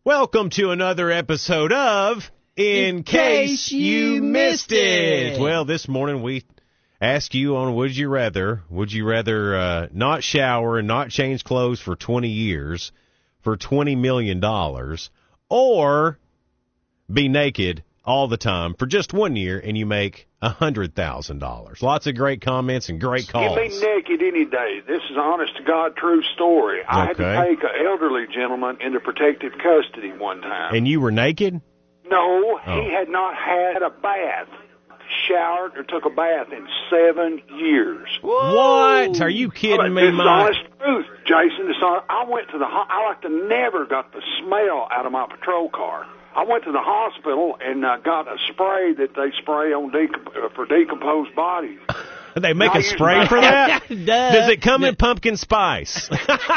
Welcome to another episode of In Case You Missed It. Well, this morning we asked you on Would You Rather not shower and not change clothes for 20 years for $20 million or be naked all the time for just 1 year and you make $100,000. Lots of great comments and great calls. Give me naked any day. This is an honest-to-God true story. I had to take an elderly gentleman into protective custody one time. And you were naked? No, he had not had a bath, showered, or took a bath in 7 years. What? Are you kidding me, This is Mike? honest truth, Jason. I went to I like to never got the smell out of my patrol car. I went to the hospital and got a spray that they spray on for decomposed bodies. They make a spray for that? Does it come in pumpkin spice?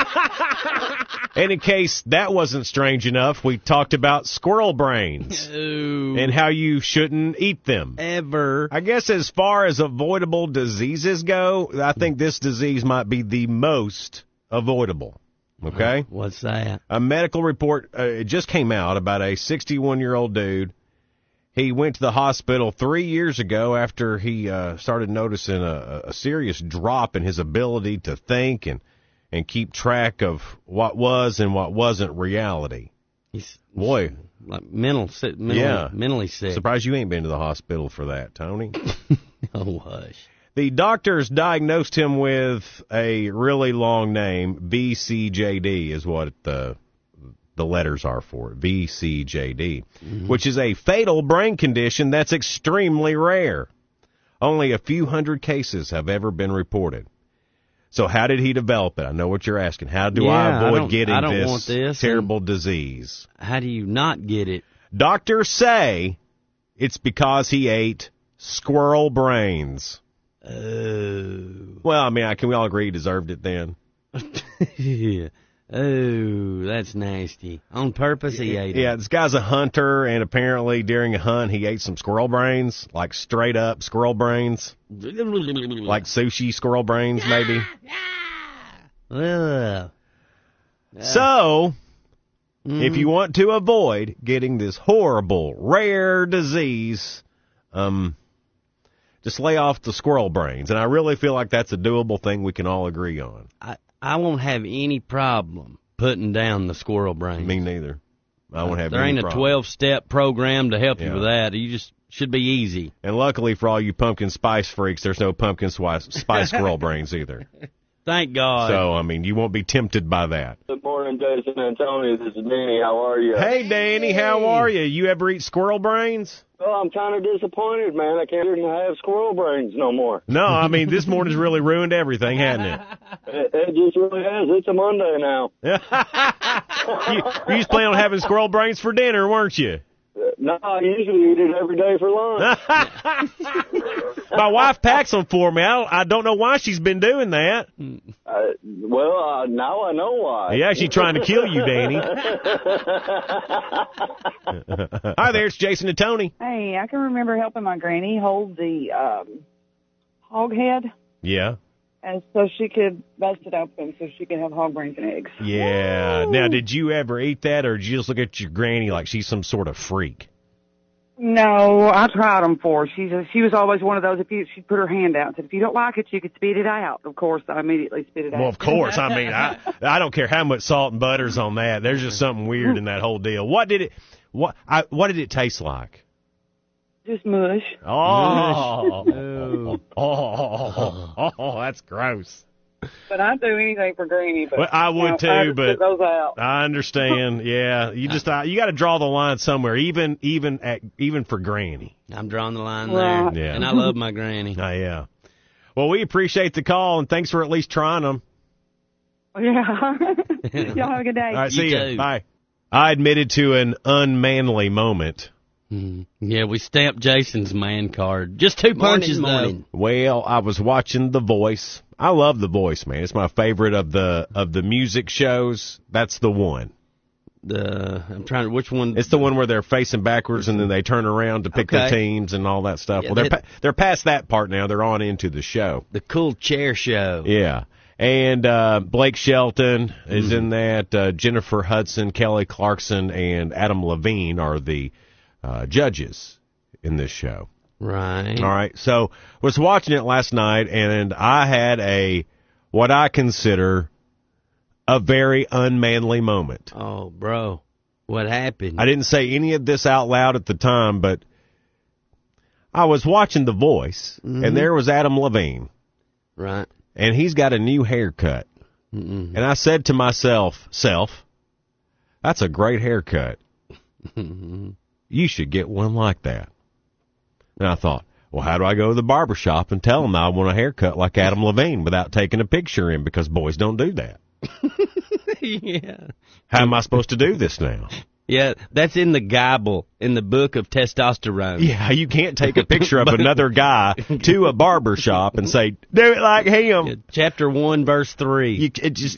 And in case that wasn't strange enough, we talked about squirrel brains and how you shouldn't eat them. Ever. I guess as far as avoidable diseases go, I think this disease might be the most avoidable. Okay? What's that? A medical report it just came out about a 61-year-old dude. He went to the hospital 3 years ago after he started noticing a serious drop in his ability to think and keep track of what was and what wasn't reality. He's Boy. Like mentally sick. Surprised you ain't been to the hospital for that, Tony. Oh, hush. The doctors diagnosed him with a really long name. VCJD is what the letters are for it. VCJD, which is a fatal brain condition that's extremely rare. Only a few hundred cases have ever been reported. So how did he develop it? I know what you're asking. How do I avoid getting this terrible disease? How do you not get it? Doctors say it's because he ate squirrel brains. Well, I mean, can we all agree he deserved it then? Yeah. Oh, that's nasty. On purpose, he ate it. Yeah, this guy's a hunter, and apparently during a hunt, he ate some squirrel brains, like straight up squirrel brains, like sushi squirrel brains, maybe. So, if you want to avoid getting this horrible, rare disease, just lay off the squirrel brains. And I really feel like that's a doable thing we can all agree on. I won't have any problem putting down the squirrel brains. Me neither. I won't have there any ain't problem. a 12-step program to help you with that. You just should be easy. And luckily for all you pumpkin spice freaks, there's no pumpkin spice squirrel brains either. Thank God. So, I mean, you won't be tempted by that. Good morning, Jason and Tony. This is Danny. How are you? Hey, Danny, how are you? You ever eat squirrel brains? Well, I'm kind of disappointed, man. I can't even have squirrel brains no more. No, I mean, this morning's really ruined everything, hasn't it? It just really has. It's a Monday now. You just plan on having squirrel brains for dinner, weren't you? No, I usually eat it every day for lunch. My wife packs them for me. I don't know why she's been doing that. Well, now I know why. Yeah, she's trying to kill you, Danny. Hi there, it's Jason and Tony. Hey, I can remember helping my granny hold the hog head. Yeah. And so she could bust it open so she could have hog brains and eggs. Yeah. Woo! Now, did you ever eat that, or did you just look at your granny like she's some sort of freak? No, I tried them for her. She was always one of those, she'd put her hand out and said, if you don't like it, you could spit it out. Of course, I immediately spit it out. Well, of course. I mean, I don't care how much salt and butter's on that. There's just something weird in that whole deal. What did it taste like? Just mush. Oh, that's gross. But I'd do anything for Granny. But well, I would too, but those out. I understand. Yeah, you got to draw the line somewhere, even for Granny. I'm drawing the line there, yeah. And I love my Granny. Yeah. Well, we appreciate the call and thanks for at least trying them. Yeah. Y'all have a good day. All right, see you. Bye. I admitted to an unmanly moment. Yeah, we stamped Jason's man card. Just 2 punches, though. Well, I was watching The Voice. I love The Voice, man. It's my favorite of the music shows. That's the one. Which one? It's the one where they're facing backwards and then they turn around to pick their teams and all that stuff. Yeah, well, they're past that part now. They're on into the show. The Cool Chair Show. Yeah. And Blake Shelton is in that. Jennifer Hudson, Kelly Clarkson, and Adam Levine are the judges in this show. Right. All right. So was watching it last night, and I had what I consider a very unmanly moment. Oh, bro. What happened? I didn't say any of this out loud at the time, but I was watching The Voice, and there was Adam Levine. Right. And he's got a new haircut. And I said to myself, that's a great haircut. You should get one like that. And I thought, well, how do I go to the barber shop and tell them I want a haircut like Adam Levine without taking a picture in, because boys don't do that. Yeah. How am I supposed to do this now? Yeah, that's in the Bible, in the book of testosterone. Yeah, you can't take a picture of another guy to a barber shop and say, do it like him. Yeah, chapter 1, verse 3.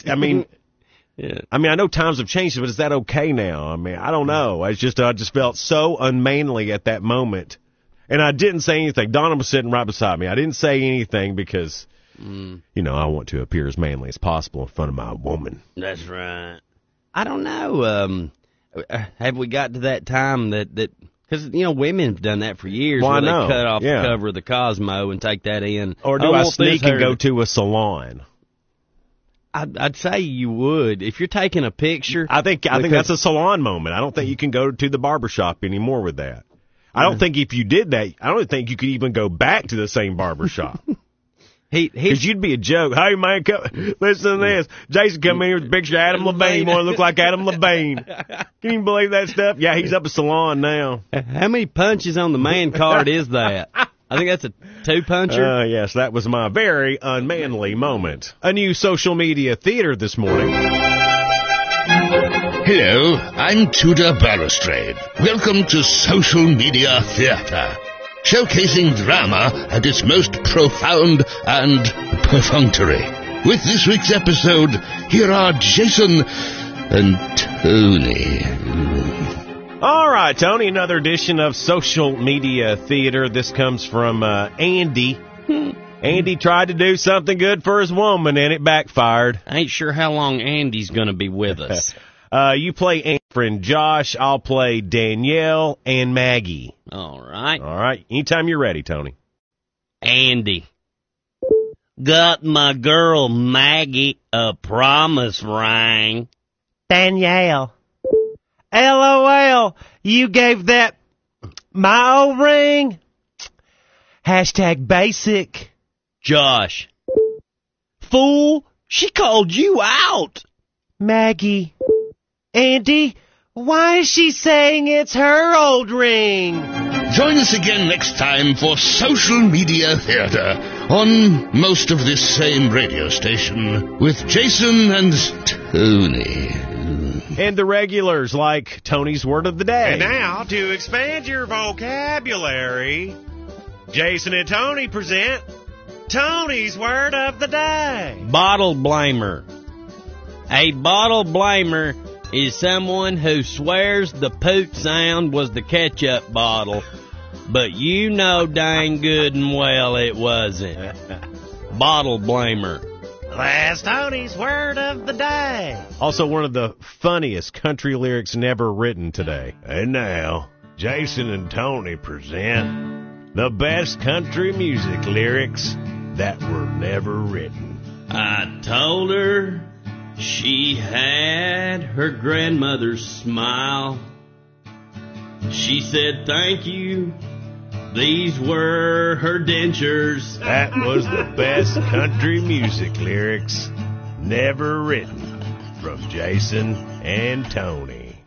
Yeah. I know times have changed, but is that okay now? I don't know. I just felt so unmanly at that moment. And I didn't say anything. Donna was sitting right beside me. I didn't say anything because, I want to appear as manly as possible in front of my woman. That's right. I don't know. Have we got to that time that because, women have done that for years. Well, where I know. They cut off Yeah. the cover of the Cosmo and take that in. Or do I sneak and go to a salon? I'd say you would. If you're taking a picture. I think that's a salon moment. I don't think you can go to the barbershop anymore with that. I don't think if you did that, I don't think you could even go back to the same barbershop. Because you'd be a joke. Hey, man, listen to this. Jason come in here with a picture of Adam Levine. Want to look like Adam Levine. Can you believe that stuff? Yeah, he's up a salon now. How many punches on the man card is that? I think that's a 2-puncher. Yes, that was my very unmanly moment. A new social media theater this morning. Hello, I'm Tudor Balustrade. Welcome to Social Media Theatre, showcasing drama at its most profound and perfunctory. With this week's episode, here are Jason and Tony. All right, Tony, another edition of Social Media Theater. This comes from Andy. Andy tried to do something good for his woman, and it backfired. I ain't sure how long Andy's going to be with us. You play Andy's friend Josh. I'll play Danielle and Maggie. All right. All right. Anytime you're ready, Tony. Andy. Got my girl Maggie a promise ring. Danielle. LOL. You gave that my old ring? Hashtag basic. Josh. Fool, she called you out. Maggie. Andy, why is she saying it's her old ring? Join us again next time for Social Media Theatre on most of this same radio station with Jason and Tony. And the regulars like Tony's Word of the Day. And now, to expand your vocabulary, Jason and Tony present Tony's Word of the Day. Bottle blamer. A bottle blamer is someone who swears the poot sound was the ketchup bottle, but you know dang good and well it wasn't. Bottle blamer. That's Tony's Word of the Day. Also one of the funniest country lyrics never written today. And now, Jason and Tony present the best country music lyrics that were never written. I told her she had her grandmother's smile. She said thank you. These were her dentures. That was the best country music lyrics never written from Jason and Tony.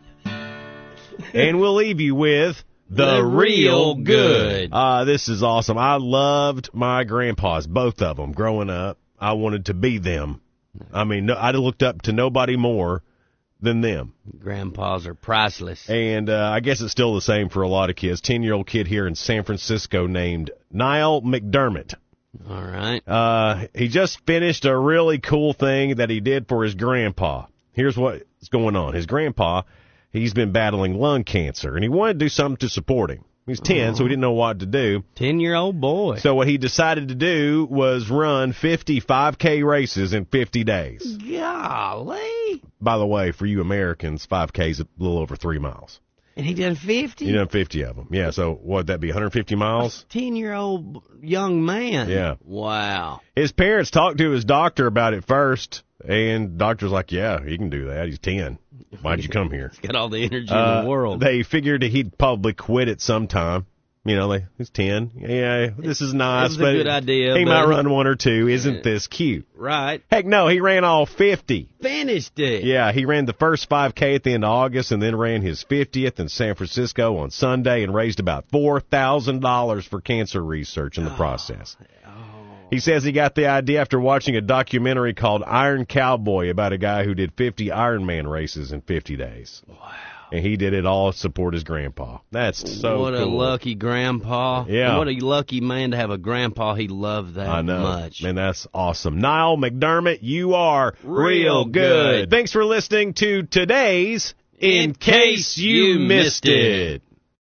And we'll leave you with The Real Good. This is awesome. I loved my grandpas, both of them, growing up. I wanted to be them. I looked up to nobody more than them. Grandpas are priceless. And I guess it's still the same for a lot of kids. 10-year-old kid here in San Francisco named Niall McDermott. All right. He just finished a really cool thing that he did for his grandpa. Here's what's going on. His grandpa, he's been battling lung cancer, and he wanted to do something to support him. He was 10, so he didn't know what to do. 10-year-old boy. So what he decided to do was run 50 5K races in 50 days. Golly. By the way, for you Americans, 5K is a little over 3 miles. And he done 50? You done 50 of them. Yeah, so what'd that be, 150 miles? 10-year-old young man. Yeah. Wow. His parents talked to his doctor about it first, and the doctor's like, yeah, he can do that. He's 10. Why'd you come here? He's got all the energy in the world. They figured he'd probably quit at some time. You know, he's 10. Yeah, this is nice. That's a good idea. He might run 1 or 2. Isn't this cute? Right. Heck no, he ran all 50. Finished it. Yeah, he ran the first 5K at the end of August and then ran his 50th in San Francisco on Sunday and raised about $4,000 for cancer research in the process. He says he got the idea after watching a documentary called Iron Cowboy about a guy who did 50 Ironman races in 50 days. Wow. And he did it all to support his grandpa. That's so What cool. a lucky grandpa. Yeah. And what a lucky man to have a grandpa he loved that I know. much. Man, that's awesome. Niall McDermott, you are Real good. Thanks for listening to today's In Case You Missed It.